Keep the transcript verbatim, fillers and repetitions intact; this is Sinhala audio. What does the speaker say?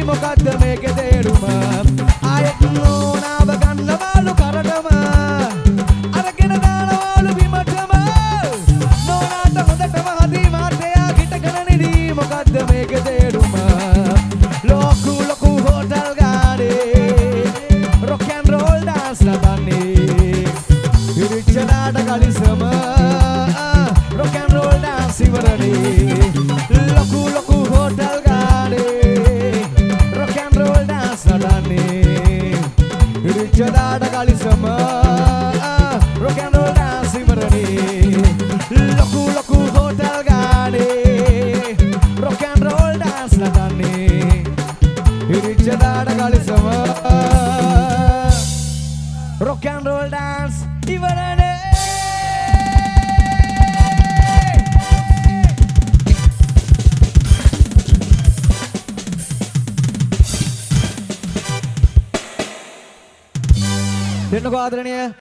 මොකද්ද මේකේ තේරුම ආයෙත් නෝනාව ගන්නවලු කරටම අරගෙන දානවලු බිමටම නෝනාට හොඳටම හදි මාතයා හිටගෙන නිදී මොකද්ද මේකේ තේරුම ලොකු ලොකු හෝටල් ගානේ rock and roll dance නදන්නේ ඉරිච්චලාට කලිසම rock and roll dance ඉවරනේ ලොකු ලොකු හෝටල් ගානේ rock and roll dance නදන්නේ ඉරිච්චලාට කලිසම rock and roll dance ඉවරනේ ලොකු ලොකු හෝටල් ගානේ rock and roll dance නදන්නේ ඉරිච්චලාට කලිසම rock and roll dance ඉවරනේ දෙන්නකෝ ආදරණීය